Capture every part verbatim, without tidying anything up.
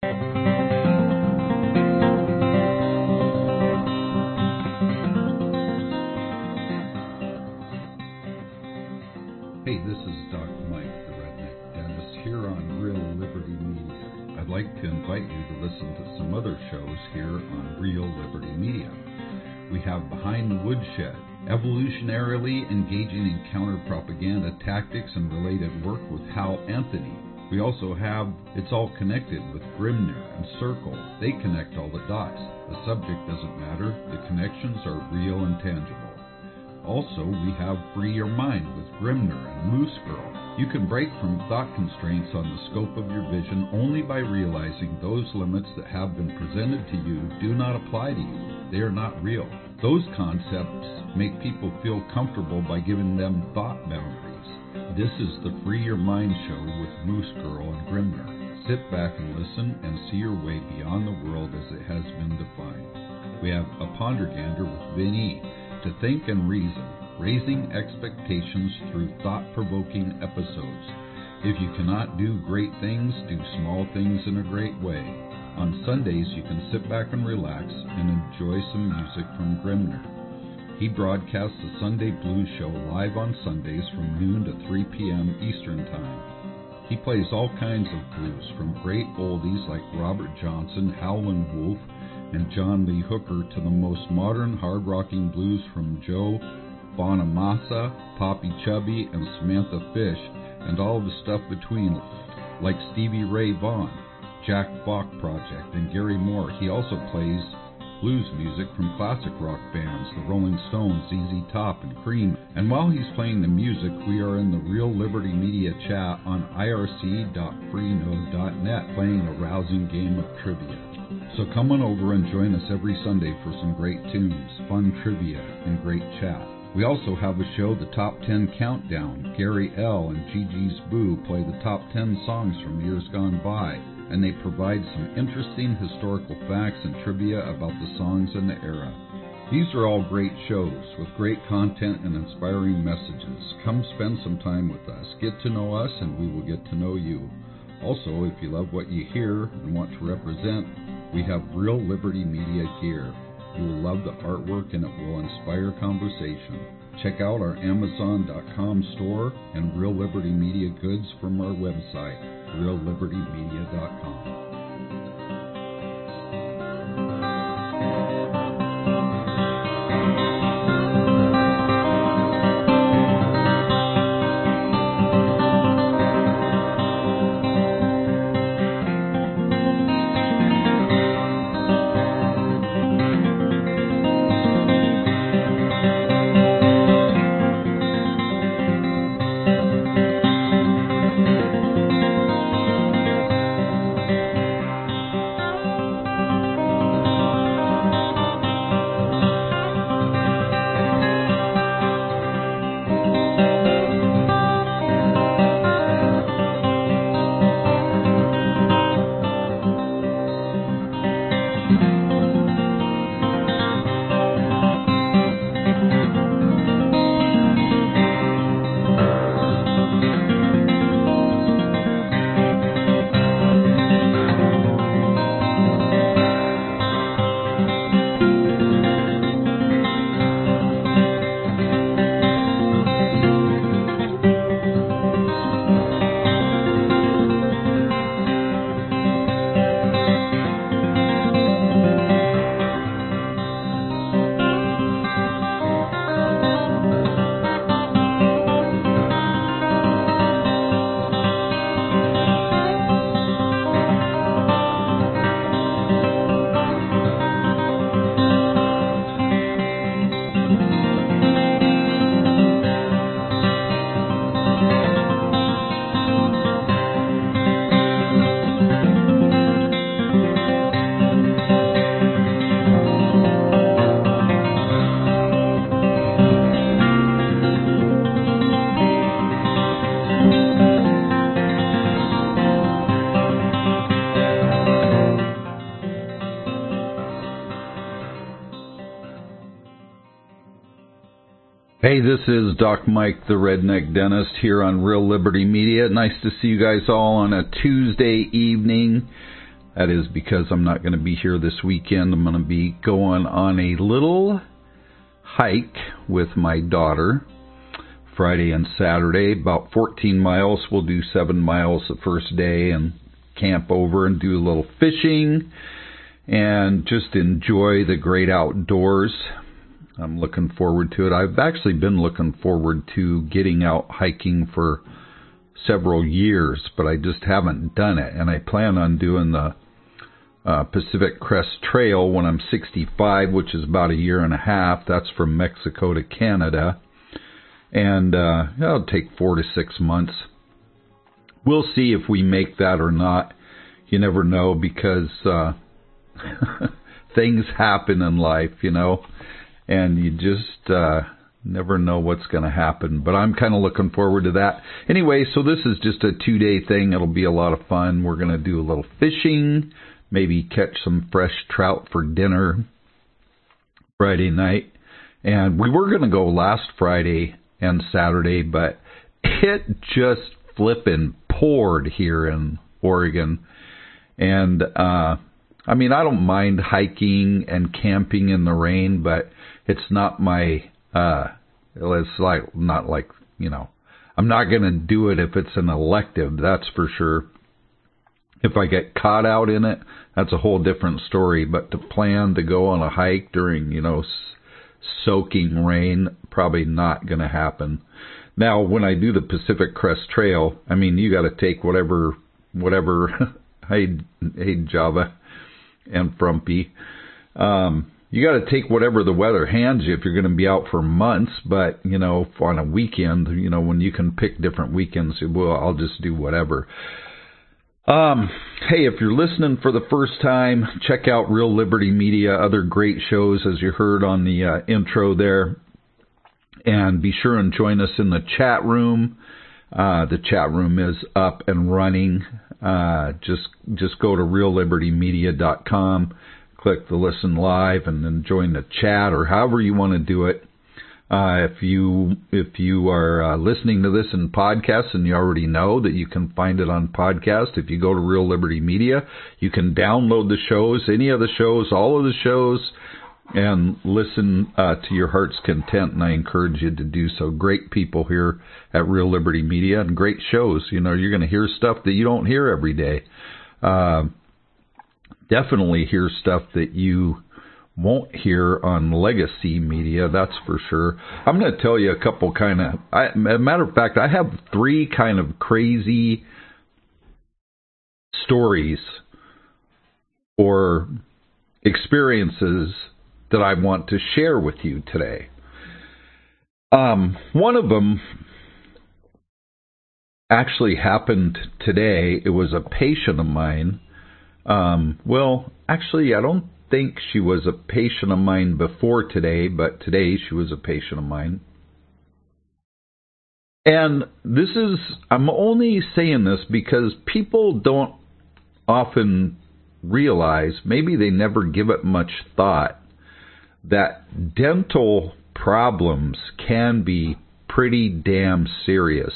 Hey, this is Doctor Mike, the Redneck Dentist, here on Real Liberty Media. I'd like to invite you to listen to some other shows here on Real Liberty Media. We have Behind the Woodshed, evolutionarily engaging in counter-propaganda tactics and related work with Hal Anthony. We also have It's All Connected with Grimner and Circle. They connect all the dots. The subject doesn't matter. The connections are real and tangible. Also, we have Free Your Mind with Grimner and Moose Girl. You can break from thought constraints on the scope of your vision only by realizing those limits that have been presented to you do not apply to you. They are not real. Those concepts make people feel comfortable by giving them thought boundaries. This is the Free Your Mind show with Moose Girl and Grimner. Sit back and listen and see your way beyond the world as it has been defined. We have a Pondergander with Vinny. To think and reason, raising expectations through thought-provoking episodes. If you cannot do great things, do small things in a great way. On Sundays, you can sit back and relax and enjoy some music from Grimner. He broadcasts the Sunday Blues Show live on Sundays from noon to three p.m. Eastern Time. He plays all kinds of blues, from great oldies like Robert Johnson, Howlin' Wolf, and John Lee Hooker to the most modern hard-rocking blues from Joe Bonamassa, Poppy Chubby, and Samantha Fish, and all the stuff between, like Stevie Ray Vaughan, Jack Bach Project, and Gary Moore. He also plays blues music from classic rock bands, the Rolling Stones, Z Z Top, and Cream. And while he's playing the music, we are in the Real Liberty Media chat on I R C dot freenode dot net playing a rousing game of trivia. So come on over and join us every Sunday for some great tunes, fun trivia, and great chat. We also have a show, The Top ten Countdown. Gary L. and Gigi's Boo play the top ten songs from years gone by, and they provide some interesting historical facts and trivia about the songs and the era. These are all great shows with great content and inspiring messages. Come spend some time with us. Get to know us, and we will get to know you. Also, if you love what you hear and want to represent, we have Real Liberty Media gear. You will love the artwork and it will inspire conversation. Check out our Amazon dot com store and Real Liberty Media goods from our website, Real Liberty Media dot com. Hey, this is Doc Mike, the Redneck Dentist, here on Real Liberty Media. Nice to see you guys all on a Tuesday evening. That is because I'm not going to be here this weekend. I'm going to be going on a little hike with my daughter Friday and Saturday, about fourteen miles. We'll do seven miles the first day and camp over and do a little fishing and just enjoy the great outdoors. I'm looking forward to it. I've actually been looking forward to getting out hiking for several years, but I just haven't done it. And I plan on doing the uh, Pacific Crest Trail when I'm sixty-five, which is about a year and a half. That's from Mexico to Canada. And uh, it'll take four to six months. We'll see if we make that or not. You never know, because uh, things happen in life, you know, and you just uh, never know what's going to happen. But I'm kind of looking forward to that. Anyway, so this is just a two-day thing. It'll be a lot of fun. We're going to do a little fishing, maybe catch some fresh trout for dinner Friday night. And we were going to go last Friday and Saturday, but it just flippin' poured here in Oregon. And, uh, I mean, I don't mind hiking and camping in the rain, but it's not my, uh, it's like, not like, you know, I'm not going to do it if it's an elective, that's for sure. If I get caught out in it, that's a whole different story. But to plan to go on a hike during, you know, soaking rain, probably not going to happen. Now, when I do the Pacific Crest Trail, I mean, you got to take whatever, whatever, hey, hey, Java and Frumpy, um, you got to take whatever the weather hands you if you're going to be out for months. But, you know, on a weekend, you know, when you can pick different weekends, well, I'll just do whatever. Um, hey, if you're listening for the first time, check out Real Liberty Media, other great shows, as you heard on the uh, intro there. And be sure and join us in the chat room. Uh, the chat room is up and running. Uh, just just go to real liberty media dot com, click the listen live, and then join the chat, or however you want to do it. Uh, if you if you are uh, listening to this in podcast, and you already know that you can find it on podcast, if you go to Real Liberty Media, you can download the shows, any of the shows, all of the shows, and listen uh, to your heart's content. And I encourage you to do so. Great people here at Real Liberty Media, and great shows. You know, you're going to hear stuff that you don't hear every day. Uh, definitely hear stuff that you won't hear on legacy media, that's for sure. I'm going to tell you a couple kind of, I, as a matter of fact, I have three kind of crazy stories or experiences that I want to share with you today. Um, one of them actually happened today. It was a patient of mine. Um, well, actually, I don't think she was a patient of mine before today, but today she was a patient of mine. And this is, I'm only saying this because people don't often realize, maybe they never give it much thought, that dental problems can be pretty damn serious.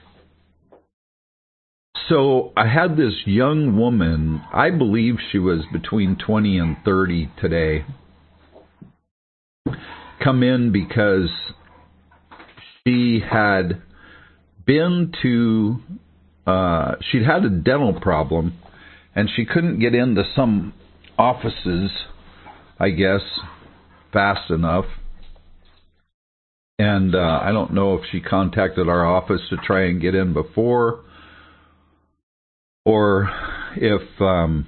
So I had this young woman, I believe she was between twenty and thirty today, come in because she had been to, uh, she'd had a dental problem, and she couldn't get into some offices, I guess, fast enough. And uh, I don't know if she contacted our office to try and get in before, or if, um,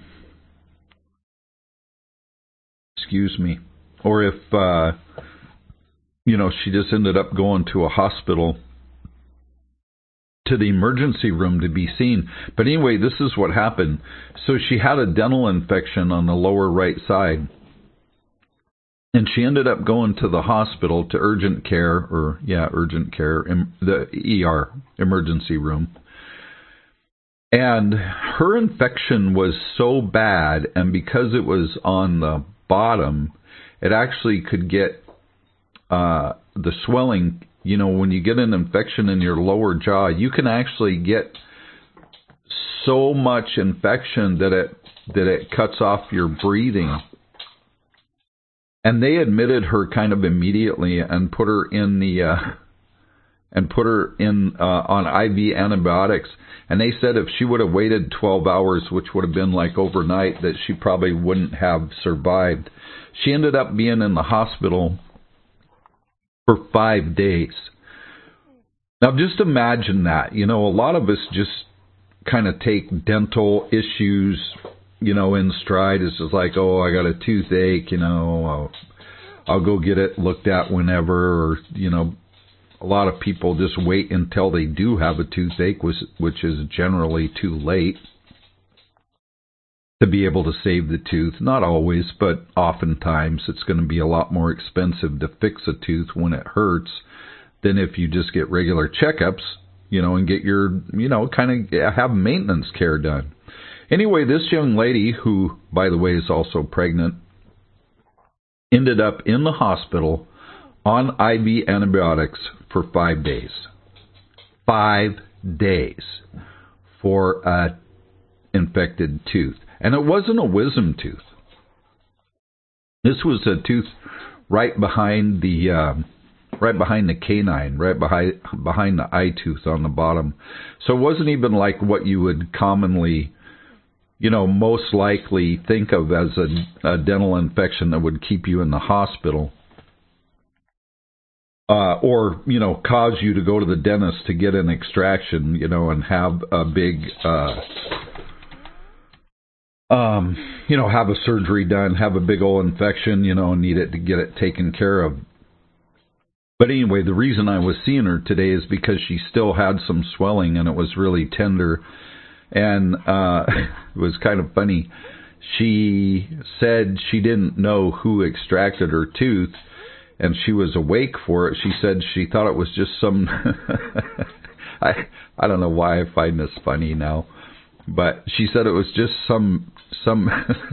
excuse me, or if, uh, you know, she just ended up going to a hospital, to the emergency room to be seen. But anyway, this is what happened. So she had a dental infection on the lower right side, and she ended up going to the hospital, to urgent care, or, yeah, urgent care, the E R, emergency room. And her infection was so bad, and because it was on the bottom, it actually could get uh, the swelling. You know, when you get an infection in your lower jaw, you can actually get so much infection that it that it cuts off your breathing. And they admitted her kind of immediately and put her in the uh, and put her in uh, on I V antibiotics. And they said if she would have waited twelve hours, which would have been like overnight, that she probably wouldn't have survived. She ended up being in the hospital for five days. Now, just imagine that. You know, a lot of us just kind of take dental issues, you know, in stride. It's just like, oh, I got a toothache, you know, I'll, I'll go get it looked at whenever, or, you know, a lot of people just wait until they do have a toothache, which, which is generally too late to be able to save the tooth. Not always, but oftentimes it's going to be a lot more expensive to fix a tooth when it hurts than if you just get regular checkups, you know, and get your, you know, kind of have maintenance care done. Anyway, this young lady, who, by the way, is also pregnant, ended up in the hospital on I V antibiotics for five days. Five days for a infected tooth. And it wasn't a wisdom tooth. This was a tooth right behind the um, right behind the canine, right behind behind the eye tooth on the bottom. So it wasn't even like what you would commonly, you know, most likely think of as a, a dental infection that would keep you in the hospital. Uh, or, you know, cause you to go to the dentist to get an extraction, you know, and have a big, uh, um, you know, have a surgery done, have a big old infection, you know, and need it to get it taken care of. But anyway, the reason I was seeing her today is because she still had some swelling and it was really tender. And uh, it was kind of funny. She said she didn't know who extracted her tooth, and she was awake for it. She said she thought it was just some... I I don't know why I find this funny now, but she said it was just some... some.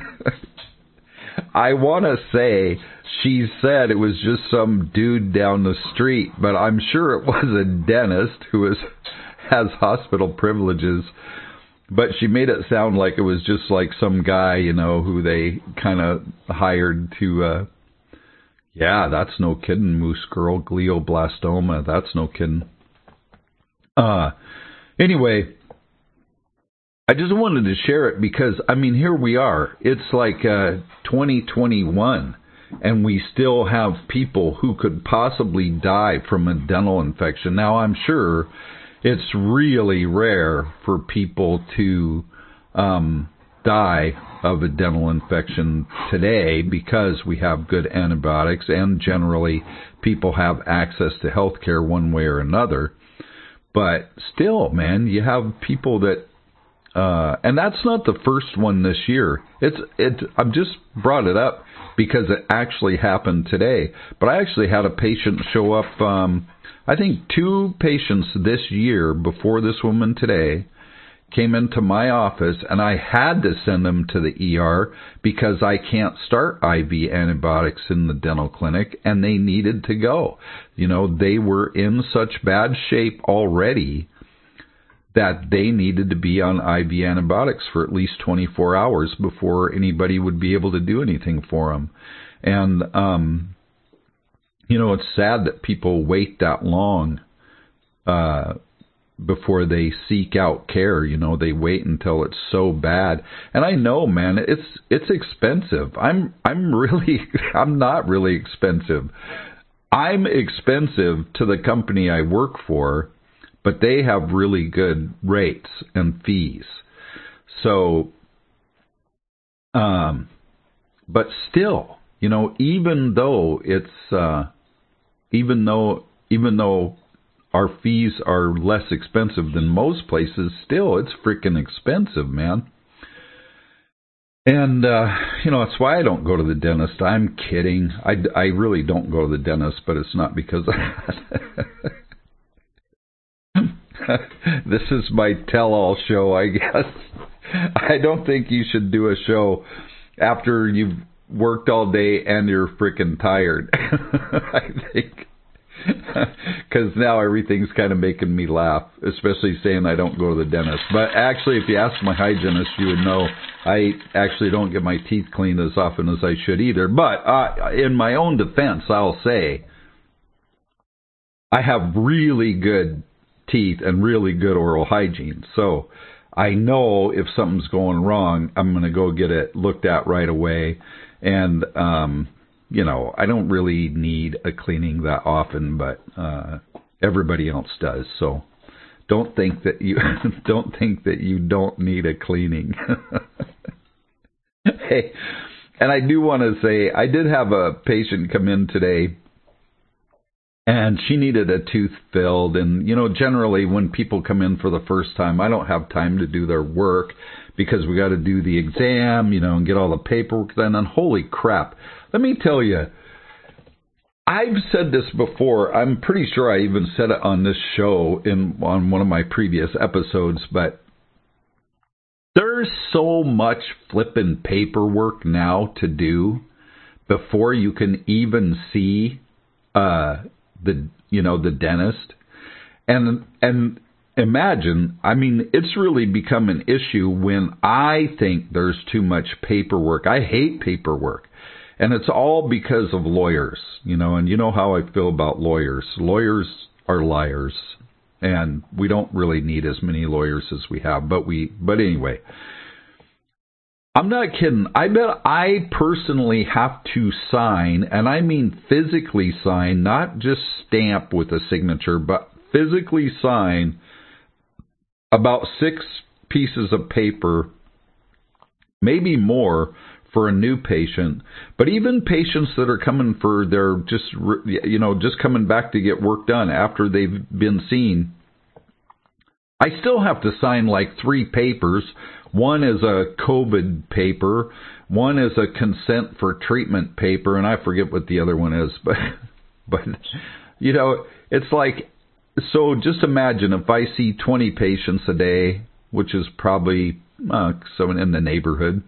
I want to say she said it was just some dude down the street, but I'm sure it was a dentist who is, has hospital privileges. But she made it sound like it was just like some guy, you know, who they kind of hired to... Uh, Yeah, that's no kidding, Moose Girl. Glioblastoma, that's no kidding. Uh, anyway, I just wanted to share it because, I mean, here we are. It's like uh, twenty twenty-one, and we still have people who could possibly die from a dental infection. Now, I'm sure it's really rare for people to... Um, die of a dental infection today because we have good antibiotics and generally people have access to health care one way or another. But still, man, you have people that, uh, and that's not the first one this year. It's, it, I've just brought it up because it actually happened today. But I actually had a patient show up, um, I think two patients this year before this woman today came into my office, and I had to send them to the E R because I can't start I V antibiotics in the dental clinic, and they needed to go. You know, they were in such bad shape already that they needed to be on I V antibiotics for at least twenty-four hours before anybody would be able to do anything for them. And, um, you know, it's sad that people wait that long, uh, before they seek out care. You know, they wait until it's so bad. And I know, man, it's it's expensive. I'm I'm really I'm not really expensive. I'm expensive to the company I work for, but they have really good rates and fees. So um but still, you know, even though it's uh even though even though our fees are less expensive than most places, still, it's freaking expensive, man. And, uh, you know, that's why I don't go to the dentist. I'm kidding. I, I really don't go to the dentist, but it's not because of that. This is my tell-all show, I guess. I don't think you should do a show after you've worked all day and you're freaking tired. I think... Because now everything's kind of making me laugh, especially saying I don't go to the dentist. But actually, if you ask my hygienist, you would know I actually don't get my teeth cleaned as often as I should either. But uh, in my own defense, I'll say I have really good teeth and really good oral hygiene. So I know if something's going wrong, I'm going to go get it looked at right away. And, um, you know, I don't really need a cleaning that often, but uh, everybody else does. So don't think that you don't think that you don't need a cleaning. Hey, and I do want to say I did have a patient come in today, and she needed a tooth filled. And, you know, generally when people come in for the first time, I don't have time to do their work because we got to do the exam, you know, and get all the paperwork done. And holy crap, let me tell you, I've said this before. I'm pretty sure I even said it on this show in on one of my previous episodes, but there's so much flippin' paperwork now to do before you can even see uh, the you know the dentist, and and imagine, I mean, it's really become an issue when I think there's too much paperwork. I hate paperwork. And it's all because of lawyers, you know, and you know how I feel about lawyers. Lawyers are liars, and we don't really need as many lawyers as we have. But we, but anyway, I'm not kidding. I bet I personally have to sign, and I mean physically sign, not just stamp with a signature, but physically sign about six pieces of paper, maybe more, for a new patient. But even patients that are coming for their just, you know, just coming back to get work done after they've been seen, I still have to sign like three papers. One is a COVID paper, one is a consent for treatment paper, and I forget what the other one is. But, but you know, it's like, so just imagine if I see twenty patients a day, which is probably uh, someone in the neighborhood.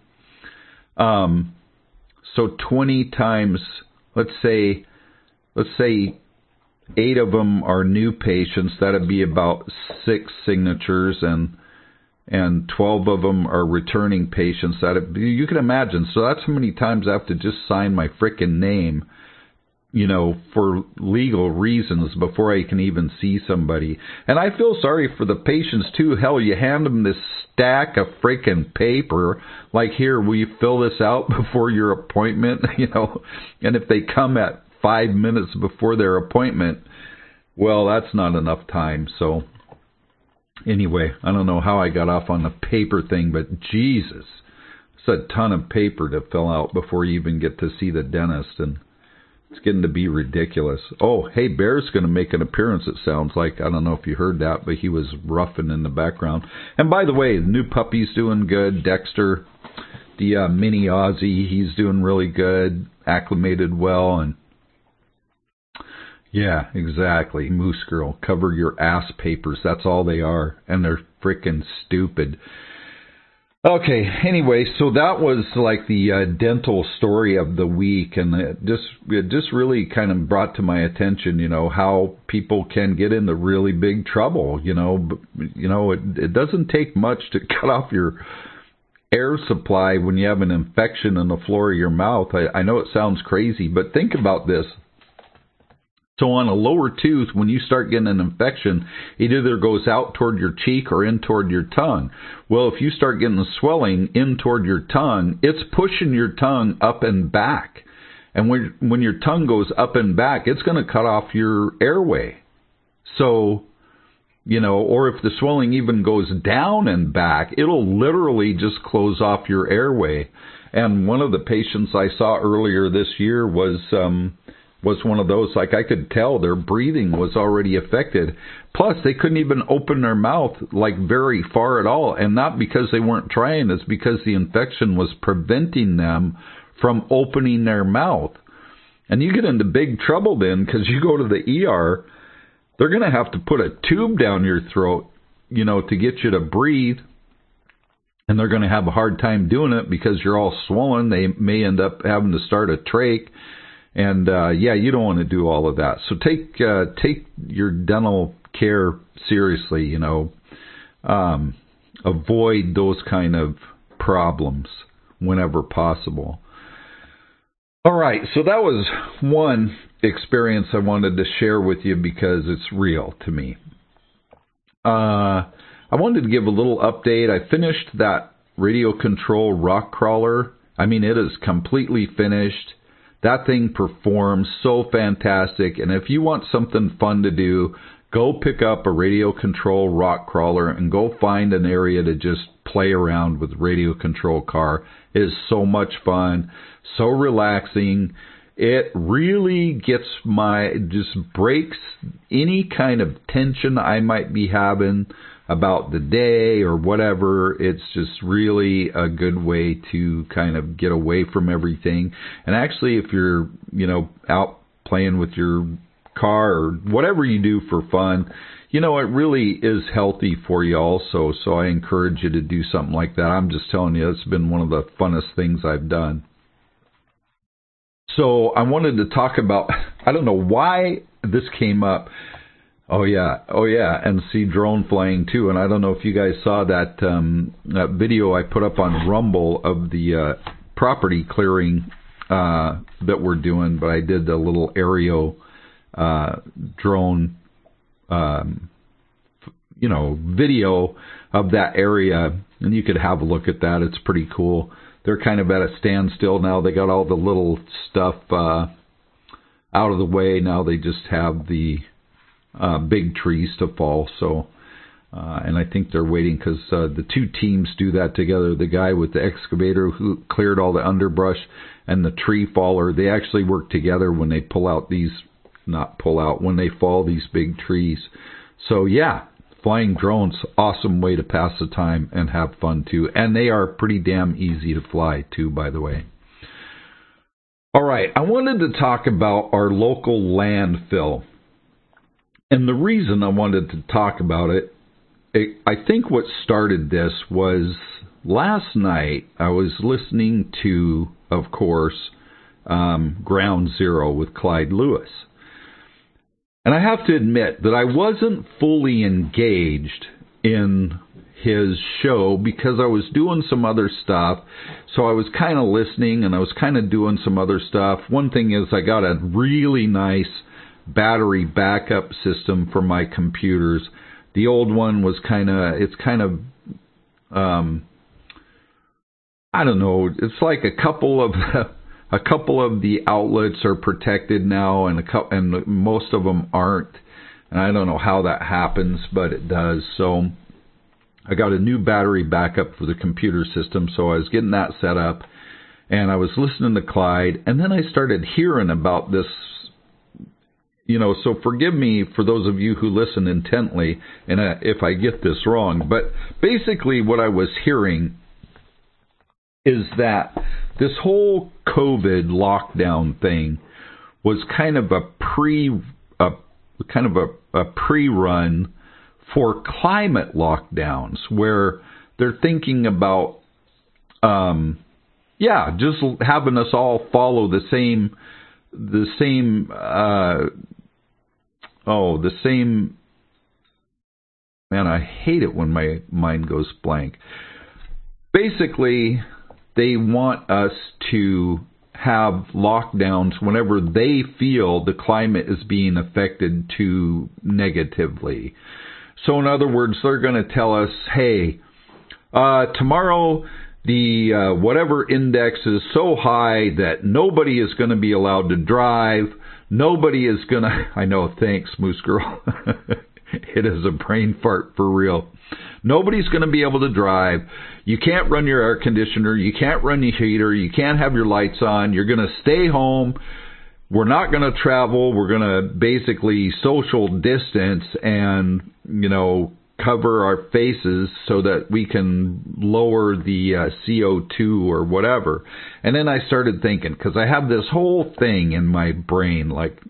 Um, so twenty times, let's say, let's say eight of them are new patients. That'd be about six signatures, and and twelve of them are returning patients. That you can imagine. So that's how many times I have to just sign my frickin' name, you know, for legal reasons before I can even see somebody. And I feel sorry for the patients too. Hell, you hand them this stack of freaking paper, like, here, will you fill this out before your appointment? You know, and if they come at five minutes before their appointment, well, that's not enough time. So anyway, I don't know how I got off on the paper thing, but Jesus, it's a ton of paper to fill out before you even get to see the dentist, and it's getting to be ridiculous. Oh, hey, Bear's going to make an appearance, it sounds like. I don't know if you heard that, but he was roughing in the background. And by the way, the new puppy's doing good. Dexter, the uh, mini Aussie, he's doing really good, acclimated well. And yeah, exactly. Moose Girl, cover your ass papers. That's all they are. And they're freaking stupid. Okay, anyway, so that was like the uh, dental story of the week, and it just it just really kind of brought to my attention, you know, how people can get into really big trouble. You know, you know, it, it doesn't take much to cut off your air supply when you have an infection in the floor of your mouth. I, I know it sounds crazy, but think about this. So on a lower tooth, when you start getting an infection, it either goes out toward your cheek or in toward your tongue. Well, if you start getting the swelling in toward your tongue, it's pushing your tongue up and back. And when, when your tongue goes up and back, it's going to cut off your airway. So, you know, or if the swelling even goes down and back, it'll literally just close off your airway. And one of the patients I saw earlier this year was... um was one of those, like, I could tell their breathing was already affected. Plus, they couldn't even open their mouth, like, very far at all. And not because they weren't trying, it's because the infection was preventing them from opening their mouth. And you get into big trouble then, because you go to the E R, they're going to have to put a tube down your throat, you know, to get you to breathe. And they're going to have a hard time doing it because you're all swollen. They may end up having to start a trach. And, uh, yeah, you don't want to do all of that. So take, uh, take your dental care seriously, you know. Um, avoid those kind of problems whenever possible. All right, so that was one experience I wanted to share with you because it's real to me. Uh, I wanted to give a little update. I finished that radio control rock crawler. I mean, it is completely finished. That thing performs so fantastic. And if you want something fun to do, go pick up a radio control rock crawler and go find an area to just play around with radio control car. It is so much fun, so relaxing. It really gets my, just breaks any kind of tension I might be having about the day or whatever. It's just really a good way to kind of get away from everything. And actually, if you're, you know, out playing with your car or whatever you do for fun, you know, it really is healthy for you also. So I encourage you to do something like that. I'm just telling you, it's been one of the funnest things I've done. So I wanted to talk about, I don't know why this came up. Oh, yeah. Oh, yeah. And see drone flying, too. And I don't know if you guys saw that, um, that video I put up on Rumble of the uh, property clearing uh, that we're doing. But I did a little aerial uh, drone, um, you know, video of that area. And you could have a look at that. It's pretty cool. They're kind of at a standstill now. They got all the little stuff uh, out of the way. Now they just have the Uh, big trees to fall. So, uh, and I think they're waiting because uh, the two teams do that together. The guy with the excavator who cleared all the underbrush and the tree faller, they actually work together when they pull out these, not pull out, when they fall these big trees. So yeah, flying drones, awesome way to pass the time and have fun too. And they are pretty damn easy to fly too, by the way. All right, I wanted to talk about our local landfill. And the reason I wanted to talk about it, it, I think what started this was last night I was listening to, of course, um, Ground Zero with Clyde Lewis. And I have to admit that I wasn't fully engaged in his show because I was doing some other stuff. So I was kind of listening and I was kind of doing some other stuff. One thing is I got a really nice battery backup system for my computers. The old one was kind of, it's kind of, um, I don't know, it's like a couple of, a couple of the outlets are protected now and a couple, and most of them aren't. And I don't know how that happens, but it does. So I got a new battery backup for the computer system. So I was getting that set up and I was listening to Clyde, and then I started hearing about this. You know, so forgive me for those of you who listen intently, and uh, if I get this wrong. But basically what I was hearing is that this whole COVID lockdown thing was kind of a pre, a, kind of a, a pre-run for climate lockdowns, where they're thinking about, um, yeah, just having us all follow the same, the same. Uh, Oh, the same, man, I hate it when my mind goes blank. Basically, they want us to have lockdowns whenever they feel the climate is being affected too negatively. So in other words, they're going to tell us, hey, uh, tomorrow the uh, whatever index is so high that nobody is going to be allowed to drive. Nobody is going to, I know, thanks, Moose Girl. It is a brain fart for real. Nobody's going to be able to drive. You can't run your air conditioner. You can't run your heater. You can't have your lights on. You're going to stay home. We're not going to travel. We're going to basically social distance and, you know, cover our faces so that we can lower the uh, C O two or whatever. And then I started thinking, because I have this whole thing in my brain, like,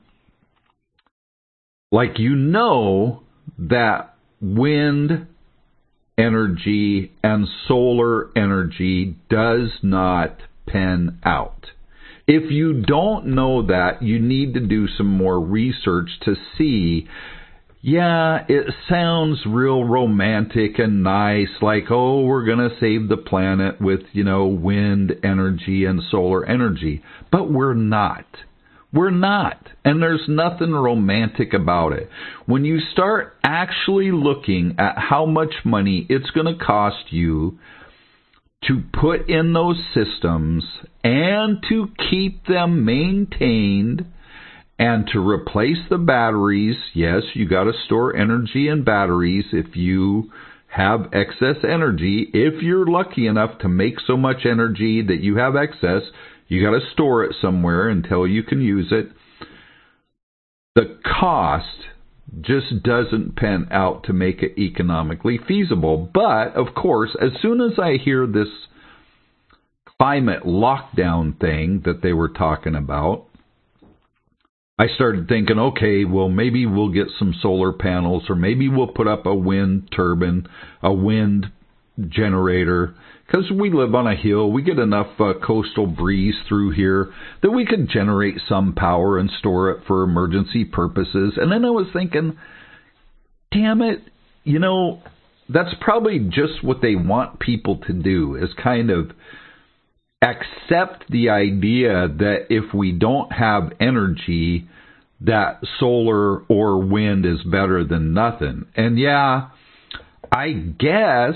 like you know that wind energy and solar energy does not pen out. if you don't know that, you need to do some more research to see, yeah, it sounds real romantic and nice, like, oh, we're going to save the planet with, you know, wind energy and solar energy. But we're not. We're not. And there's nothing romantic about it. When you start actually looking at how much money it's going to cost you to put in those systems and to keep them maintained and to replace the batteries, yes, you got to store energy in batteries if you have excess energy. If you're lucky enough to make so much energy that you have excess, you got to store it somewhere until you can use it. The cost just doesn't pan out to make it economically feasible. But, of course, as soon as I hear this climate lockdown thing that they were talking about, I started thinking, okay, well, maybe we'll get some solar panels, or maybe we'll put up a wind turbine, a wind generator, because we live on a hill. We get enough uh, coastal breeze through here that we could generate some power and store it for emergency purposes. And then I was thinking, damn it, you know, that's probably just what they want people to do, is kind of accept the idea that if we don't have energy, that solar or wind is better than nothing. And yeah, I guess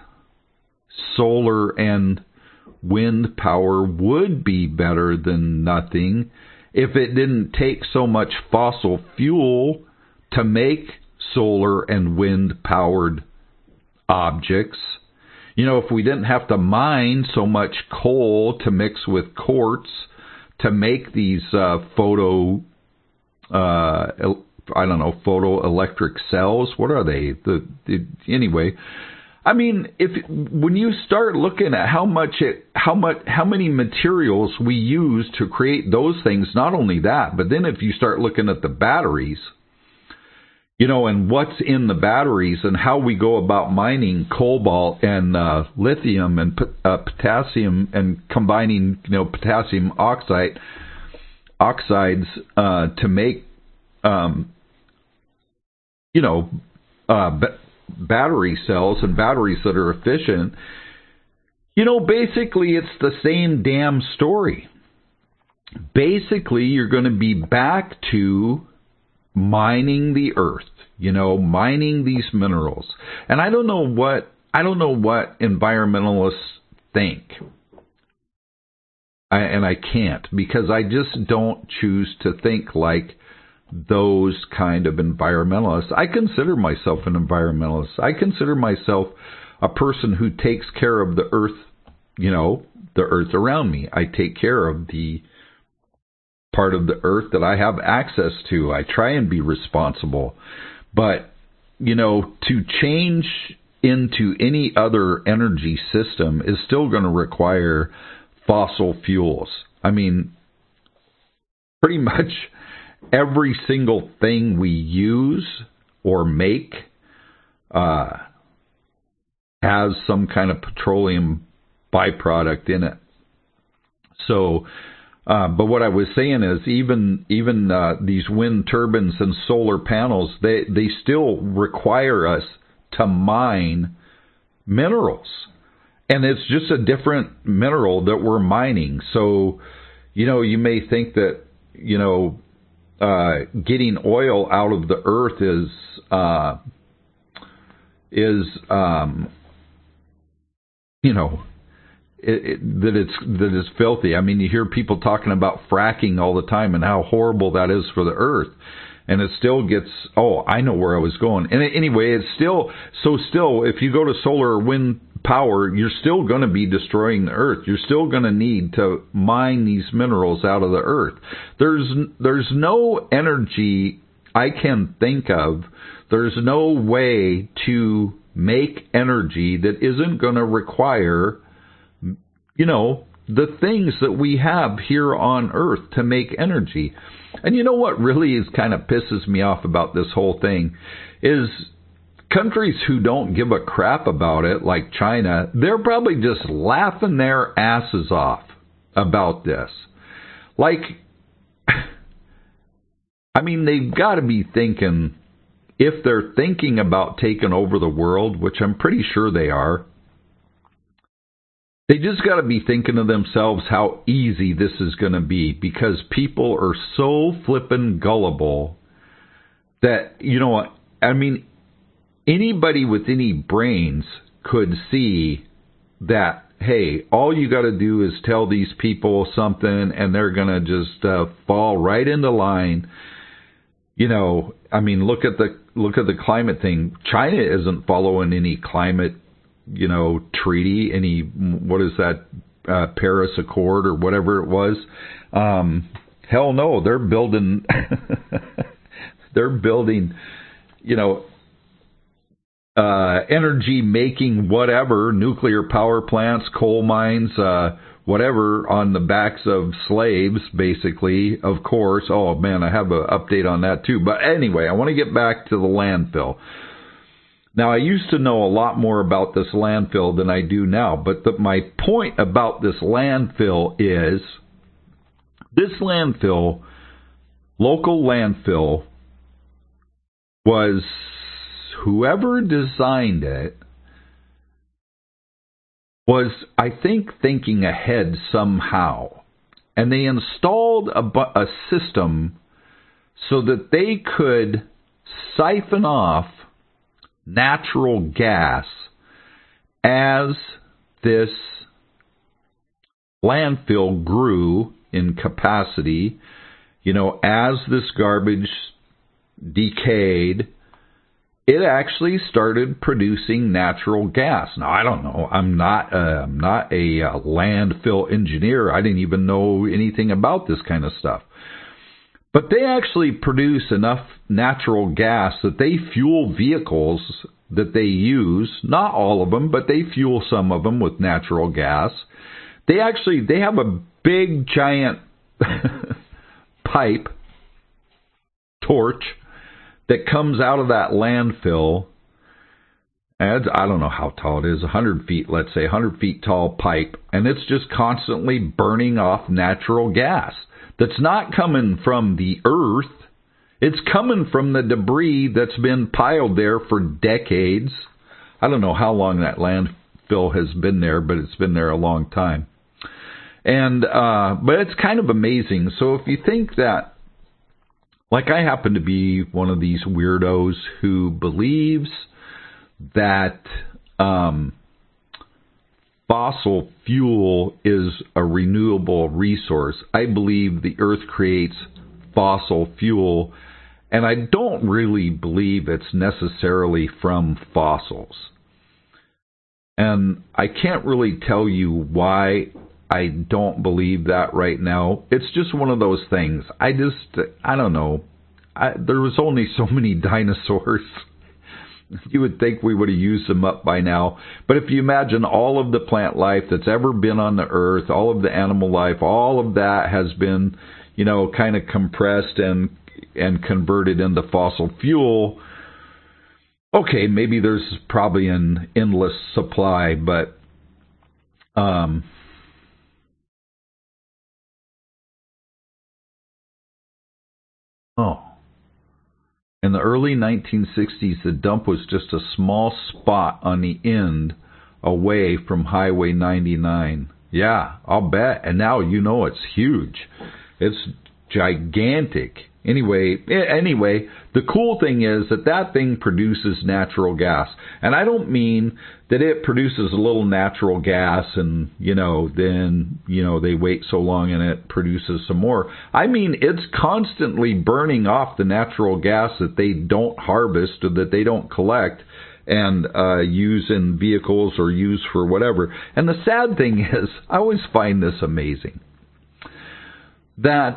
solar and wind power would be better than nothing if it didn't take so much fossil fuel to make solar and wind powered objects. You know, if we didn't have to mine so much coal to mix with quartz to make these uh, photo, uh, I don't know, photoelectric cells. What are they? The, the anyway, I mean, if when you start looking at how much it, how much, how many materials we use to create those things, not only that, but then if you start looking at the batteries, you know, and what's in the batteries and how we go about mining cobalt and uh, lithium and uh, potassium and combining, you know, potassium oxide oxides uh, to make, um, you know, uh, ba- battery cells and batteries that are efficient. You know, basically it's the same damn story. Basically, you're going to be back to mining the earth, you know, mining these minerals. And I don't know what, I don't know what environmentalists think. I, and I can't, because I just don't choose to think like those kind of environmentalists. I consider myself an environmentalist. I consider myself a person who takes care of the earth, you know, the earth around me. I take care of the part of the earth that I have access to. I try and be responsible. But, you know, to change into any other energy system is still going to require fossil fuels. I mean, pretty much every single thing we use or make uh, has some kind of petroleum byproduct in it. So, Uh, but what I was saying is, even even uh, these wind turbines and solar panels, they they still require us to mine minerals, and it's just a different mineral that we're mining. So, you know, you may think that, you know, uh, getting oil out of the earth is uh, is um, you know. It, it, that it's that it's filthy. I mean, you hear people talking about fracking all the time and how horrible that is for the earth, and it still gets. Oh, I know where I was going. And anyway, it's still so. Still, if you go to solar or wind power, you're still going to be destroying the earth. You're still going to need to mine these minerals out of the earth. There's there's no energy I can think of. There's no way to make energy that isn't going to require, you know, the things that we have here on Earth to make energy. And you know what really is kind of pisses me off about this whole thing is countries who don't give a crap about it, like China, they're probably just laughing their asses off about this. Like, I mean, they've got to be thinking, if they're thinking about taking over the world, which I'm pretty sure they are, they just got to be thinking to themselves how easy this is going to be, because people are so flippin' gullible that, you know, I mean, anybody with any brains could see that, hey, all you got to do is tell these people something and they're going to just uh, fall right into line. You know, I mean, look at the look at the climate thing. China isn't following any climate, you know, treaty, any, what is that, uh, Paris Accord or whatever it was. Um, hell no, they're building, they're building, you know, uh, energy making whatever, nuclear power plants, coal mines, uh, whatever, on the backs of slaves, basically, of course. Oh, man, I have an update on that, too. But anyway, I want to get back to the landfill. Now, I used to know a lot more about this landfill than I do now, but the, my point about this landfill is this landfill, local landfill, was whoever designed it was, I think, thinking ahead somehow. And they installed a, a system so that they could siphon off natural gas as this landfill grew in capacity. You know, as this garbage decayed, it actually started producing natural gas. Now, I don't know. I'm not, uh, I'm not a uh, landfill engineer. I didn't even know anything about this kind of stuff. But they actually produce enough natural gas that they fuel vehicles that they use. Not all of them, but they fuel some of them with natural gas. They actually, they have a big, giant pipe, torch, that comes out of that landfill. And I don't know how tall it is, one hundred feet, let's say, one hundred feet tall pipe, and it's just constantly burning off natural gas. That's not coming from the earth. It's coming from the debris that's been piled there for decades. I don't know how long that landfill has been there, but it's been there a long time. And uh, but it's kind of amazing. So if you think that, like, I happen to be one of these weirdos who believes that um, fossil fuel is a renewable resource. I believe the earth creates fossil fuel, and I don't really believe it's necessarily from fossils. And I can't really tell you why I don't believe that right now. It's just one of those things. I just, I don't know. I, there was only so many dinosaurs. You would think we would have used them up by now. But if you imagine all of the plant life that's ever been on the earth, all of the animal life, all of that has been, you know, kind of compressed and and converted into fossil fuel. Okay, maybe there's probably an endless supply, but um oh. In the early nineteen sixties, the dump was just a small spot on the end away from Highway ninety-nine. Yeah, I'll bet. And now you know it's huge. It's gigantic. Anyway, anyway, the cool thing is that that thing produces natural gas. And I don't mean that it produces a little natural gas and, you know, then, you know, they wait so long and it produces some more. I mean, it's constantly burning off the natural gas that they don't harvest or that they don't collect and uh, use in vehicles or use for whatever. And the sad thing is, I always find this amazing, that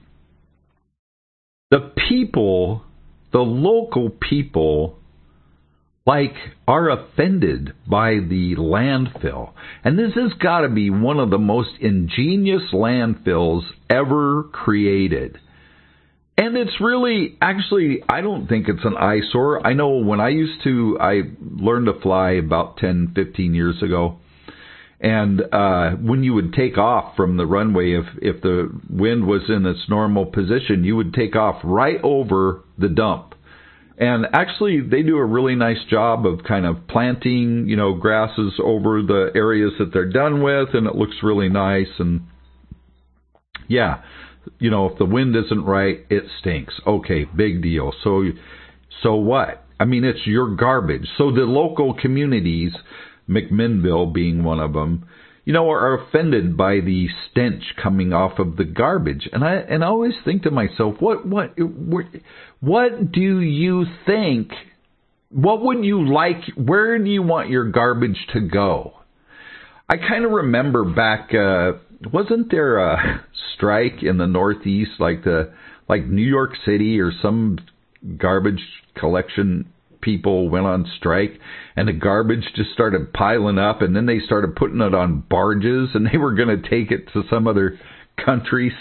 the people, the local people, like, are offended by the landfill. And this has got to be one of the most ingenious landfills ever created. And it's really, actually, I don't think it's an eyesore. I know when I used to, I learned to fly about ten, fifteen years ago. And uh, when you would take off from the runway, if, if the wind was in its normal position, you would take off right over the dump. And actually, they do a really nice job of kind of planting, you know, grasses over the areas that they're done with, and it looks really nice. And yeah, you know, if the wind isn't right, it stinks. Okay, big deal. So, so what? I mean, it's your garbage. So the local communities, McMinnville being one of them, you know, are offended by the stench coming off of the garbage. And I and I always think to myself, what what what, what do you think? What would you like? Where do you want your garbage to go? I kind of remember back. Uh, wasn't there a strike in the Northeast, like the like New York City or some garbage collection people went on strike, and the garbage just started piling up, and then they started putting it on barges, and they were going to take it to some other countries.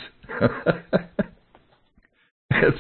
it's,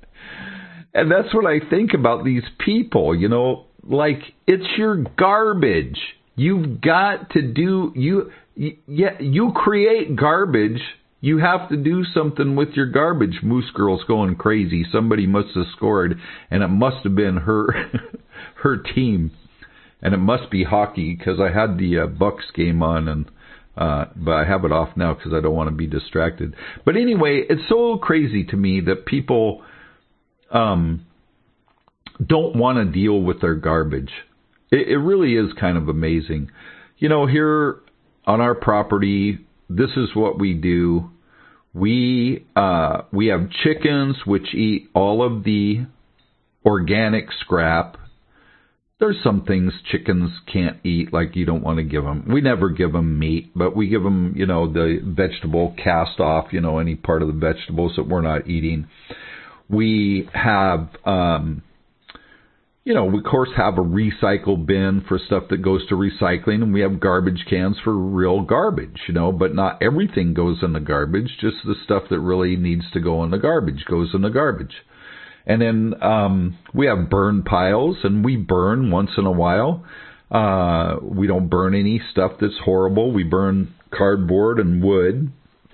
and that's what I think about these people, you know, like, it's your garbage. You've got to do, you, you yeah, you create garbage. You have to do something with your garbage. Moose Girl's going crazy. Somebody must have scored, and it must have been her her team. And it must be hockey, because I had the uh, Bucks game on, and uh, but I have it off now because I don't want to be distracted. But anyway, it's so crazy to me that people um, don't want to deal with their garbage. It, it really is kind of amazing. You know, here on our property, this is what we do. We uh, we have chickens which eat all of the organic scrap. There's some things chickens can't eat, like you don't want to give them. We never give them meat, but we give them, you know, the vegetable cast off, you know, any part of the vegetables that we're not eating. We have, um, you know, we of course have a recycle bin for stuff that goes to recycling, and we have garbage cans for real garbage, you know, but not everything goes in the garbage. Just the stuff that really needs to go in the garbage goes in the garbage. And then um, we have burn piles, and we burn once in a while. Uh, we don't burn any stuff that's horrible. We burn cardboard and wood.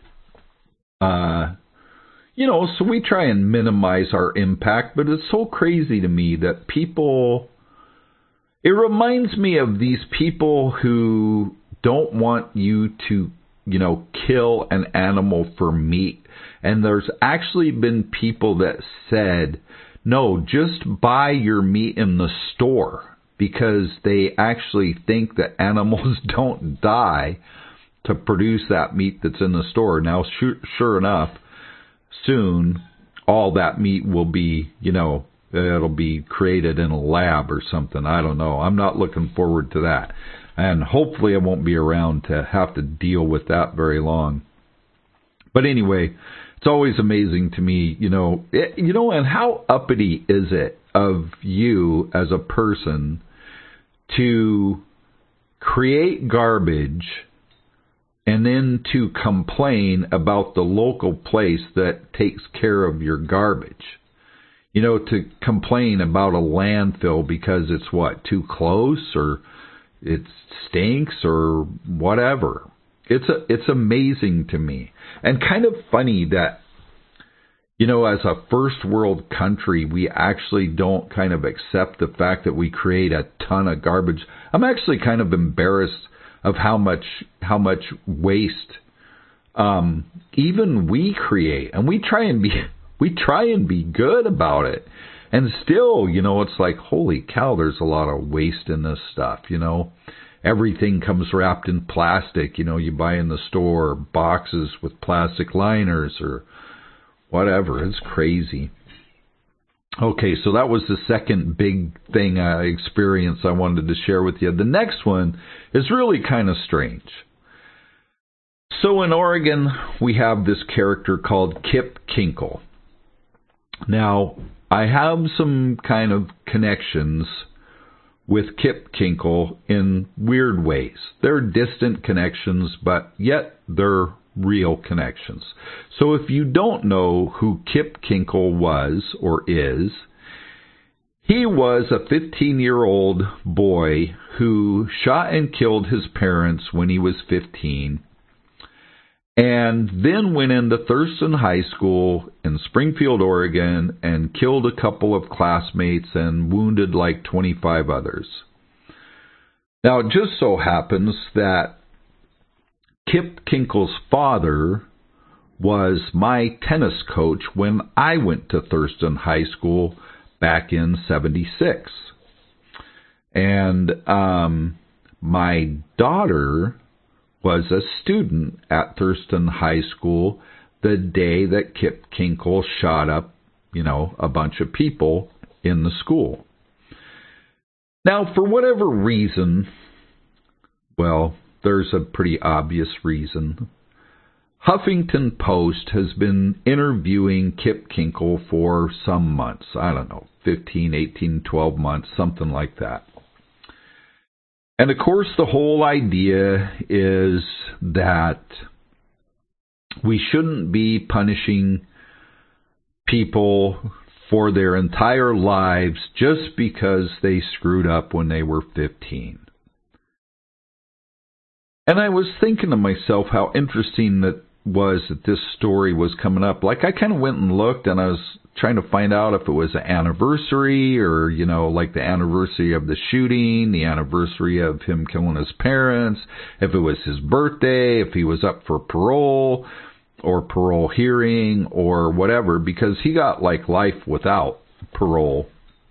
Uh You know, so we try and minimize our impact, but it's so crazy to me that people, it reminds me of these people who don't want you to, you know, kill an animal for meat. And there's actually been people that said, no, just buy your meat in the store, because they actually think that animals don't die to produce that meat that's in the store. Now, sure, sure enough, soon all that meat will be, you know, it'll be created in a lab or something. I don't know. I'm not looking forward to that. And hopefully I won't be around to have to deal with that very long. But anyway, it's always amazing to me, you know, it, you know, and how uppity is it of you as a person to create garbage and then to complain about the local place that takes care of your garbage. You know, to complain about a landfill because it's what, too close, or it stinks, or whatever. It's a, it's amazing to me. And kind of funny that, you know, as a first world country, we actually don't kind of accept the fact that we create a ton of garbage. I'm actually kind of embarrassed of how much how much waste um, even we create, and we try and be we try and be good about it, and still, you know, it's like, holy cow, there's a lot of waste in this stuff. You know, everything comes wrapped in plastic. You know, you buy in the store boxes with plastic liners or whatever. It's crazy. Okay, so that was the second big thing I experienced I wanted to share with you. The next one is really kind of strange. So in Oregon, we have this character called Kip Kinkle. Now, I have some kind of connections with Kip Kinkle in weird ways. They're distant connections, but yet they're real connections. So if you don't know who Kip Kinkle was or is, He was a fifteen-year-old boy who shot and killed his parents when he was fifteen, and then went into Thurston High School in Springfield, Oregon, and killed a couple of classmates and wounded like twenty-five others. Now, it just so happens that Kip Kinkle's father was my tennis coach when I went to Thurston High School back in seventy-six. And um, my daughter was a student at Thurston High School the day that Kip Kinkle shot up, you know, a bunch of people in the school. Now, for whatever reason, well, there's a pretty obvious reason. Huffington Post has been interviewing Kip Kinkle for some months. I don't know, fifteen, eighteen, twelve months, something like that. And of course, the whole idea is that we shouldn't be punishing people for their entire lives just because they screwed up when they were fifteen. And I was thinking to myself how interesting that was that this story was coming up. Like, I kind of went and looked, and I was trying to find out if it was an anniversary or, you know, like the anniversary of the shooting, the anniversary of him killing his parents, if it was his birthday, if he was up for parole or parole hearing or whatever, because he got like life without parole.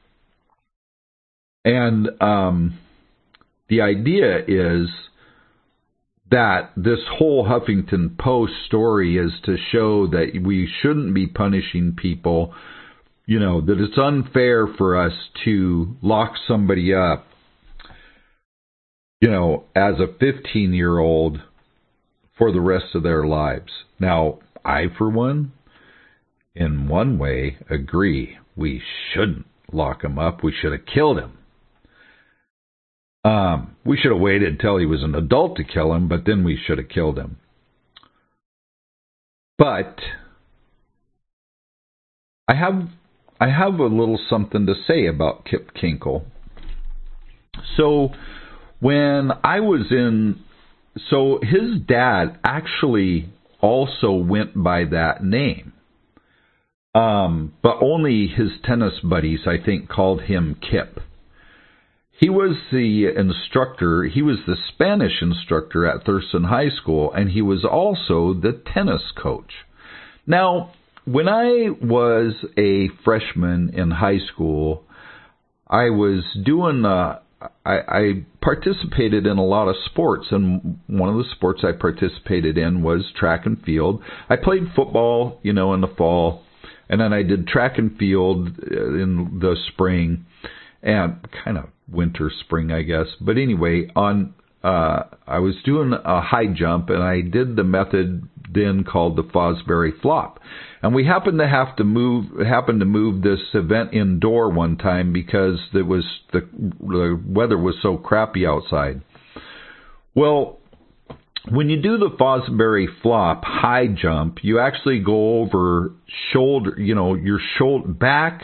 And um, the idea is that this whole Huffington Post story is to show that we shouldn't be punishing people, you know, that it's unfair for us to lock somebody up, you know, as a fifteen-year-old for the rest of their lives. Now, I, for one, in one way, agree. We shouldn't lock him up. We should have killed him. Um, we should have waited until he was an adult to kill him, but then we should have killed him. But I have I have a little something to say about Kip Kinkle. So when I was in, so his dad actually also went by that name, um, but only his tennis buddies, I think, called him Kip. He was the instructor, he was the Spanish instructor at Thurston High School, and he was also the tennis coach. Now, when I was a freshman in high school, I was doing, uh, I, I participated in a lot of sports, and one of the sports I participated in was track and field. I played football, you know, in the fall, and then I did track and field in the spring, and kind of winter, spring, I guess. But anyway, on uh, I was doing a high jump, and I did the method then called the Fosbury flop. And we happened to have to move, happened to move this event indoor one time because there was the, the weather was so crappy outside. Well, when you do the Fosbury flop high jump, you actually go over shoulder, you know, your shoulder back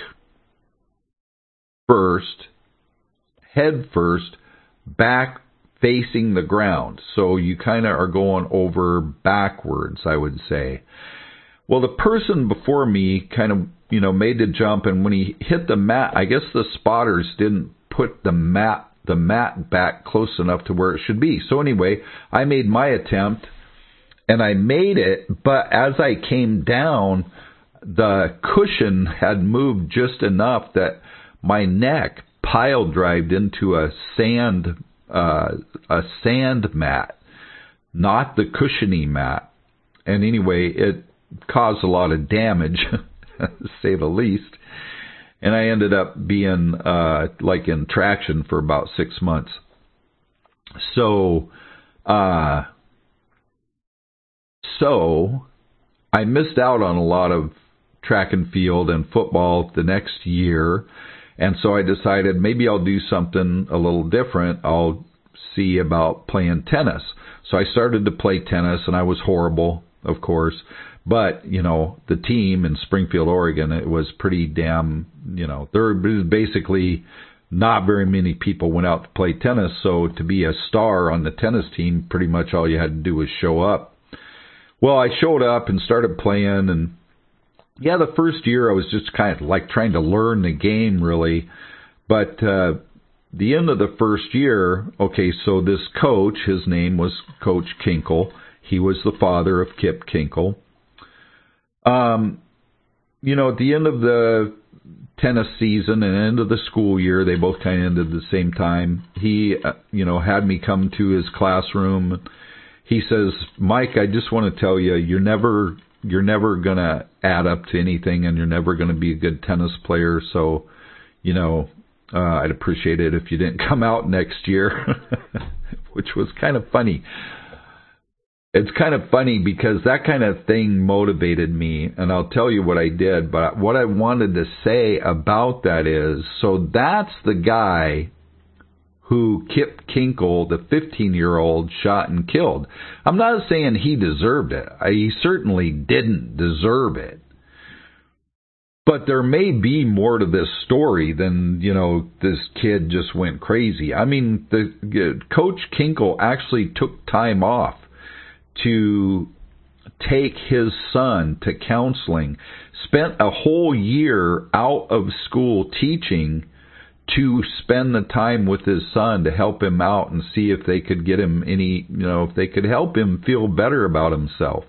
first, head first, back facing the ground. So you kind of are going over backwards, I would say. Well, the person before me kind of, you know, made the jump, and when he hit the mat, I guess the spotters didn't put the mat the mat back close enough to where it should be. So anyway, I made my attempt, and I made it, but as I came down, the cushion had moved just enough that my neck pile drived into a sand uh, a sand mat, not the cushiony mat. And anyway, it caused a lot of damage, to say the least. And I ended up being uh, like in traction for about six months. So, uh, so I missed out on a lot of track and field and football the next year. And so I decided maybe I'll do something a little different. I'll see about playing tennis. So I started to play tennis, and I was horrible. of course. But, you know, the team in Springfield, Oregon, it was pretty damn, you know, there was basically not very many people went out to play tennis. So to be a star on the tennis team, pretty much all you had to do was show up. Well, I showed up and started playing, and yeah, the first year I was just kind of like trying to learn the game, really. But uh, the end of the first year, okay, so this coach, his name was Coach Kinkle. He was the father of Kip Kinkle. Um, you know, at the end of the tennis season and end of the school year, they both kind of ended at the same time. He, uh, you know, had me come to his classroom. He says, Mike, I just want to tell you, you're never, you're never going to add up to anything, and you're never going to be a good tennis player. So, you know, uh, I'd appreciate it if you didn't come out next year, which was kind of funny. It's kind of funny because that kind of thing motivated me, and I'll tell you what I did. But what I wanted to say about that is, so that's the guy who Kip Kinkle, the fifteen-year-old, shot and killed. I'm not saying he deserved it. I, he certainly didn't deserve it. But there may be more to this story than, you know, this kid just went crazy. I mean, the uh, Coach Kinkle actually took time off to take his son to counseling, spent a whole year out of school teaching to spend the time with his son to help him out and see if they could get him any, you know, if they could help him feel better about himself.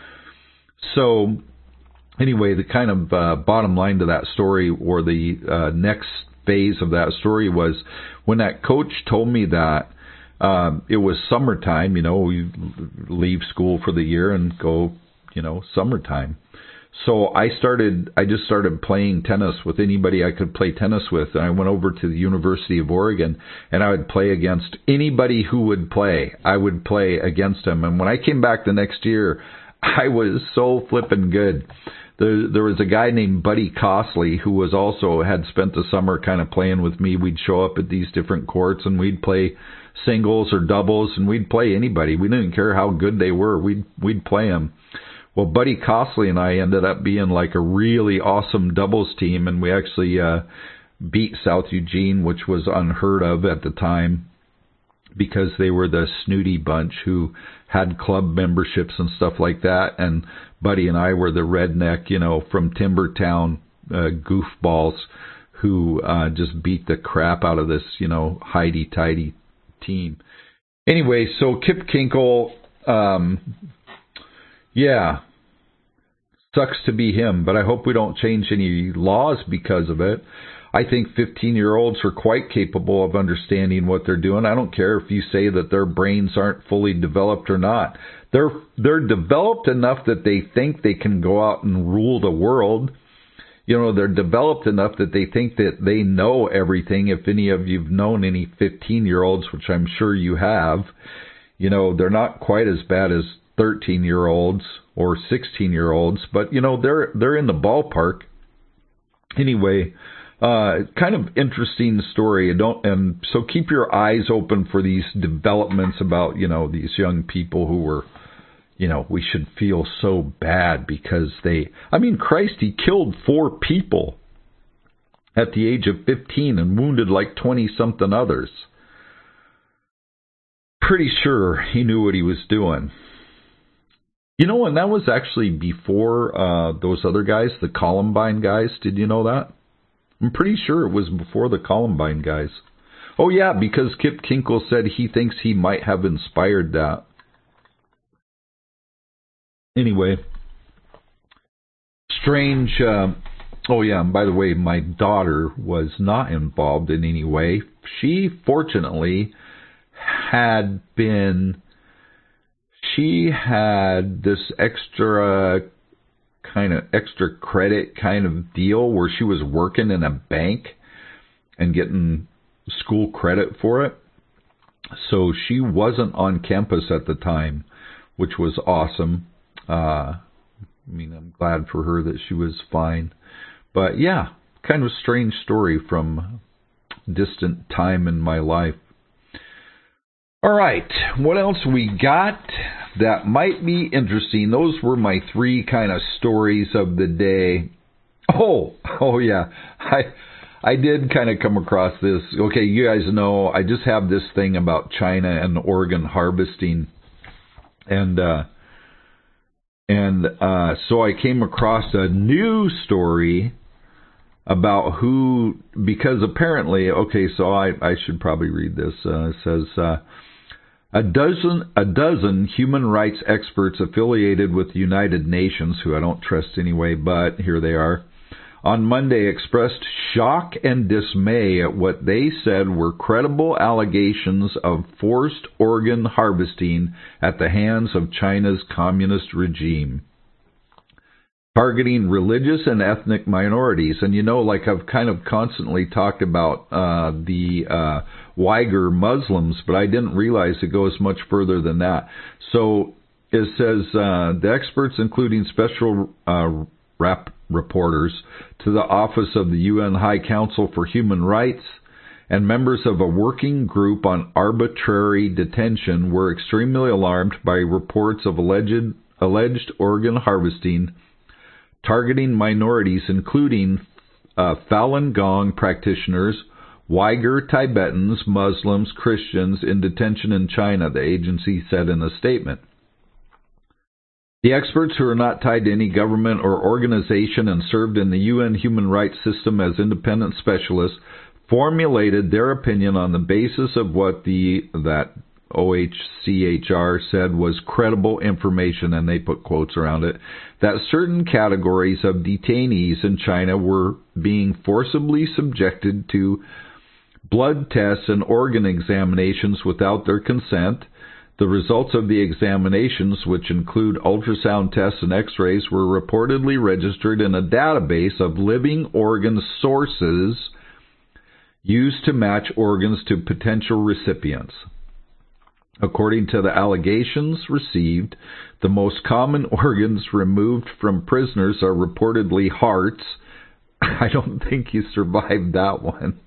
So anyway, the kind of uh, bottom line to that story, or the uh, next phase of that story, was when that coach told me that, Um, it was summertime, you know, we leave school for the year and go, you know, summertime. So I started, I just started playing tennis with anybody I could play tennis with. And I went over to the University of Oregon, and I would play against anybody who would play. I would play against them. And when I came back the next year, I was so flippin' good. There, there was a guy named Buddy Costley who was also had spent the summer kind of playing with me. We'd show up at these different courts and we'd play singles or doubles, and we'd play anybody. We didn't care how good they were. We'd we'd play them. Well, Buddy Costley and I ended up being like a really awesome doubles team, and we actually uh, beat South Eugene, which was unheard of at the time, because they were the snooty bunch who had club memberships and stuff like that. And Buddy and I were the redneck, you know, from Timbertown uh, goofballs who uh, just beat the crap out of this, you know, highty-tighty team. Anyway, so Kip Kinkle, um, yeah, sucks to be him, but I hope we don't change any laws because of it. I think fifteen-year-olds are quite capable of understanding what they're doing. I don't care if you say that their brains aren't fully developed or not. They're they're developed enough that they think they can go out and rule the world. You know, they're developed enough that they think that they know everything. If any of you've known any fifteen-year-olds, which I'm sure you have, you know, they're not quite as bad as thirteen-year-olds or sixteen-year-olds, but, you know, they're they're in the ballpark. Anyway, uh, kind of interesting story. Don't and so keep your eyes open for these developments about, you know, these young people who were, you know, we should feel so bad because they, I mean, Christ, he killed four people at the age of fifteen and wounded like twenty-something others. Pretty sure he knew what he was doing. You know, and that was actually before uh, those other guys, the Columbine guys. Did you know that? I'm pretty sure it was before the Columbine guys. Oh, yeah, because Kip Kinkle said he thinks he might have inspired that. Anyway, strange. Uh, oh, yeah, and by the way, my daughter was not involved in any way. She, fortunately, had been, she had this extra kind of extra credit kind of deal where she was working in a bank and getting school credit for it. So she wasn't on campus at the time, which was awesome. Uh, I mean, I'm glad for her that she was fine. But yeah, kind of a strange story from distant time in my life. All right, what else we got? that might be interesting. Those were my three kind of stories of the day. Oh, oh yeah. I I did kind of come across this. Okay, you guys know I just have this thing about China and organ harvesting. And uh and uh so I came across a new story about who, because apparently, okay, so I, I should probably read this. Uh, it says, uh, a dozen a dozen human rights experts affiliated with the United Nations, who I don't trust anyway, but here they are, on Monday expressed shock and dismay at what they said were credible allegations of forced organ harvesting at the hands of China's communist regime, targeting religious and ethnic minorities. And you know, like I've kind of constantly talked about uh, the uh, Uyghur Muslims, but I didn't realize it goes much further than that. So it says uh, the experts, including special uh, rap reporters to the Office of the U N High Council for Human Rights and members of a working group on arbitrary detention, were extremely alarmed by reports of alleged alleged organ harvesting targeting minorities, including uh, Falun Gong practitioners, Uyghur Tibetans, Muslims, Christians in detention in China, the agency said in a statement. The experts, who are not tied to any government or organization and served in the U N human rights system as independent specialists, formulated their opinion on the basis of what the that O H C H R said was credible information, and they put quotes around it, that certain categories of detainees in China were being forcibly subjected to blood tests and organ examinations without their consent. The results of the examinations, which include ultrasound tests and x-rays, were reportedly registered in a database of living organ sources used to match organs to potential recipients. According to the allegations received, the most common organs removed from prisoners are reportedly hearts. I don't think you survived that one.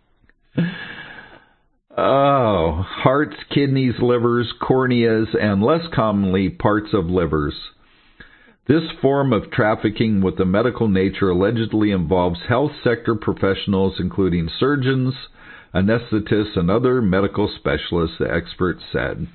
Oh, hearts, kidneys, livers, corneas, and less commonly, parts of livers. This form of trafficking with a medical nature allegedly involves health sector professionals, including surgeons, anesthetists, and other medical specialists, the experts said.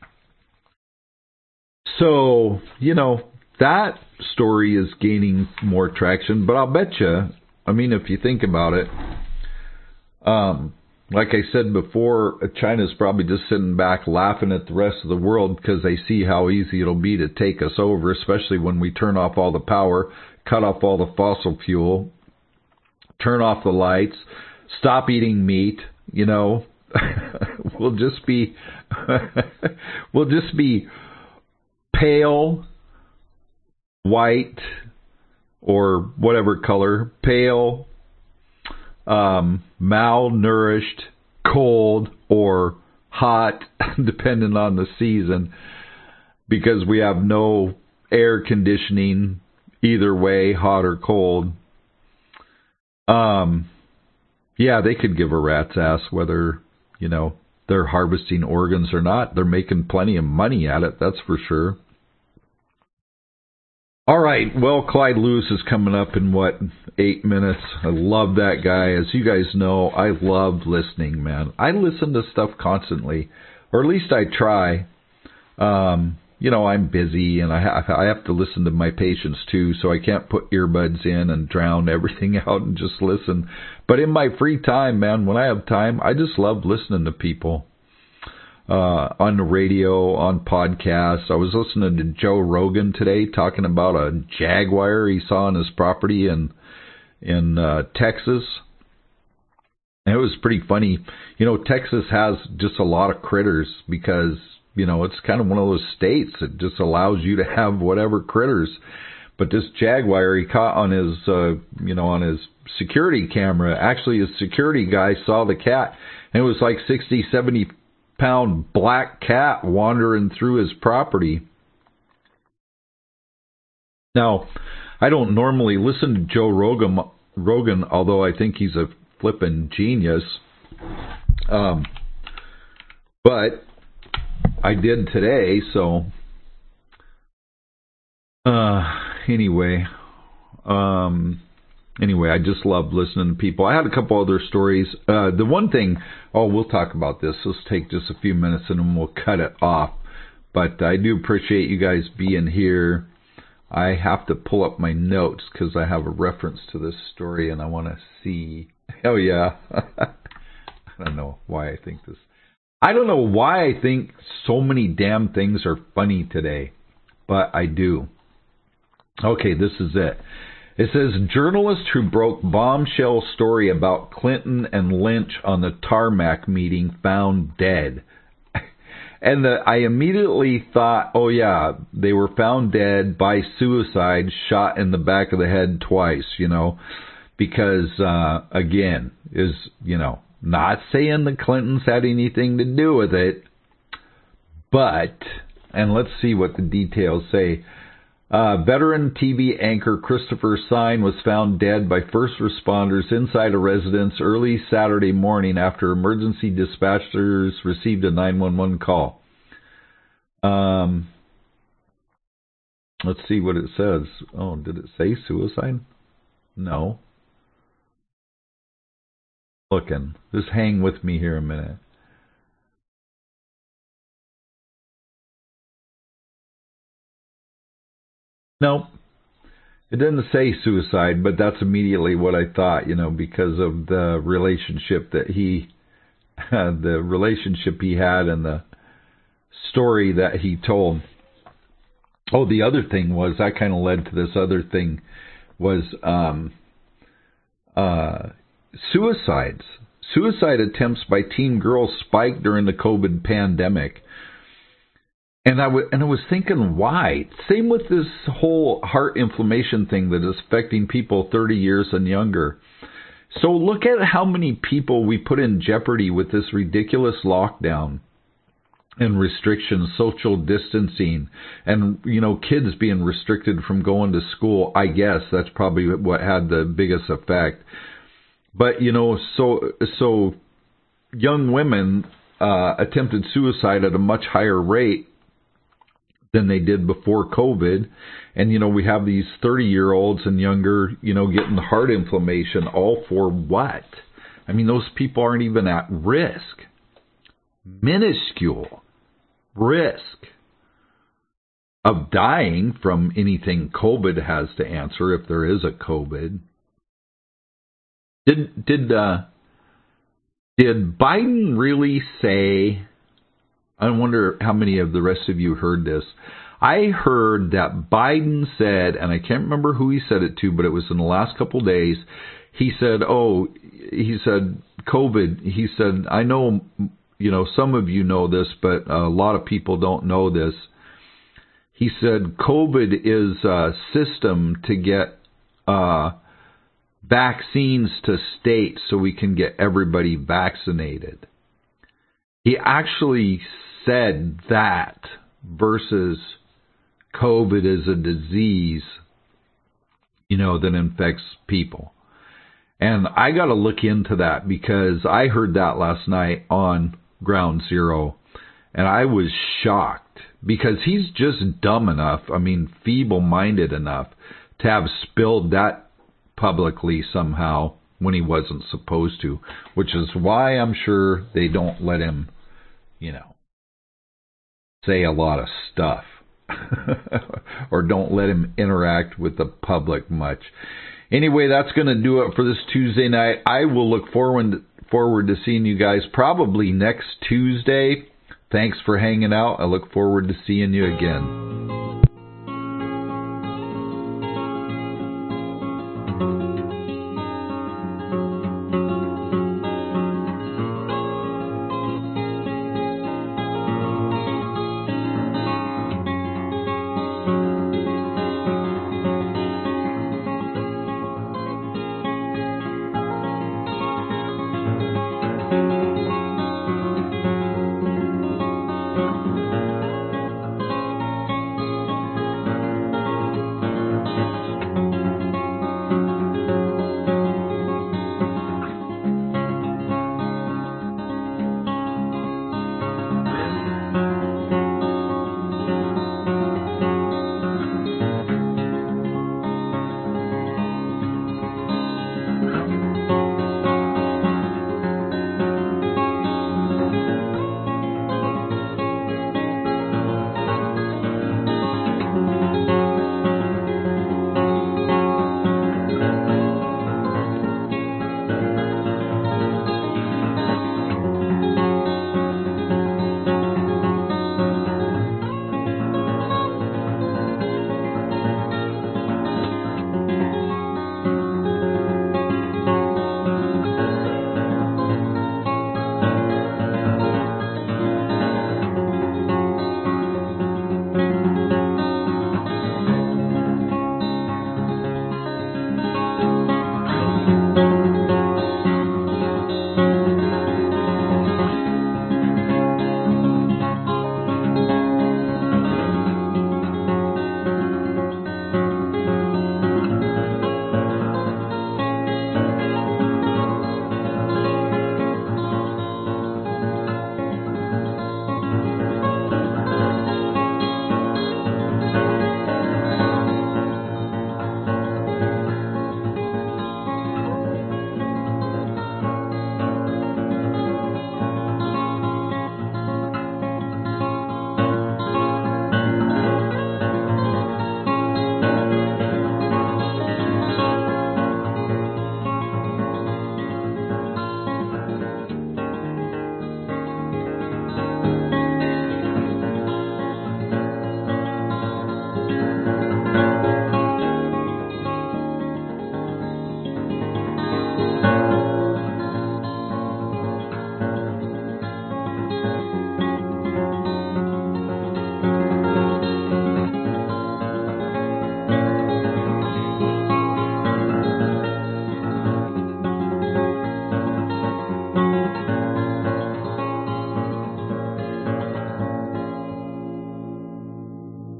So, you know, that story is gaining more traction, but I'll bet you, I mean, if you think about it, um, like I said before, China's probably just sitting back laughing at the rest of the world because they see how easy it'll be to take us over, especially when we turn off all the power, cut off all the fossil fuel, turn off the lights, stop eating meat. You know, we'll just be we'll just be pale, white, or whatever color, pale, um, malnourished, cold, or hot, depending on the season, because we have no air conditioning either way, hot or cold. Um. Yeah, they could give a rat's ass whether, you know, they're harvesting organs or not. They're making plenty of money at it, that's for sure. All right, well, Clyde Lewis is coming up in, what, eight minutes. I love that guy. As you guys know, I love listening, man. I listen to stuff constantly, or at least I try. Um, you know, I'm busy, and I have, I have to listen to my patients, too, so I can't put earbuds in and drown everything out and just listen. But in my free time, man, when I have time, I just love listening to people uh, on the radio, on podcasts. I was listening to Joe Rogan today talking about a jaguar he saw on his property in in uh, Texas. And it was pretty funny. You know, Texas has just a lot of critters because, you know, it's kind of one of those states that just allows you to have whatever critters. But this jaguar he caught on his, uh, you know, on his security camera. Actually, his security guy saw the cat, and it was like sixty, seventy pound black cat wandering through his property. Now, I don't normally listen to Joe Rogan, Rogan, although I think he's a flippin' genius. Um, but I did today, so Uh, anyway, um, anyway, I just love listening to people. I had a couple other stories. Uh, the one thing, oh, we'll talk about this. Let's take just a few minutes and then we'll cut it off. But I do appreciate you guys being here. I have to pull up my notes because I have a reference to this story and I want to see. Oh, yeah. I don't know why I think this. I don't know why I think so many damn things are funny today, but I do. Okay, this is it. It says, journalist who broke bombshell story about Clinton and Lynch on the tarmac meeting found dead. And the, I immediately thought, oh yeah, they were found dead by suicide, shot in the back of the head twice, you know, because, uh, again, is, you know, not saying the Clintons had anything to do with it, but, and let's see what the details say. Uh, veteran T V anchor Christopher Sine was found dead by first responders inside a residence early Saturday morning after emergency dispatchers received a nine one one call. Um, let's see what it says. Oh, did it say suicide? No. Looking. Just hang with me here a minute. Nope. It didn't say suicide, but that's immediately what I thought, you know, because of the relationship that he, the relationship he had and the story that he told. Oh, the other thing was, that kind of led to this other thing, was um, uh, suicides. Suicide attempts by teen girls spiked during the COVID pandemic. And I, w- and I was thinking, why? Same with this whole heart inflammation thing that is affecting people thirty years and younger. So look at how many people we put in jeopardy with this ridiculous lockdown and restrictions, social distancing, and, you know, kids being restricted from going to school. I guess that's probably what had the biggest effect. But, you know, so so young women uh, attempted suicide at a much higher rate than they did before COVID. And, you know, we have these thirty-year-olds and younger, you know, getting heart inflammation, all for what? I mean, those people aren't even at risk. Minuscule risk of dying from anything COVID has to answer, if there is a COVID. Did, did, uh, did Biden really say... I wonder how many of the rest of you heard this. I heard that Biden said, and I can't remember who he said it to, but it was in the last couple of days, he said, oh, he said, COVID, he said, I know, you know, some of you know this, but a lot of people don't know this. He said, COVID is a system to get uh, vaccines to states so we can get everybody vaccinated. He actually said that versus COVID is a disease, you know, that infects people. And I got to look into that because I heard that last night on Ground Zero, and I was shocked because he's just dumb enough, I mean, feeble-minded enough to have spilled that publicly somehow when he wasn't supposed to, which is why I'm sure they don't let him, you know, say a lot of stuff or don't let him interact with the public much. Anyway, that's going to do it for this Tuesday night. I will look forward forward to seeing you guys probably next Tuesday. Thanks for hanging out. I look forward to seeing you again.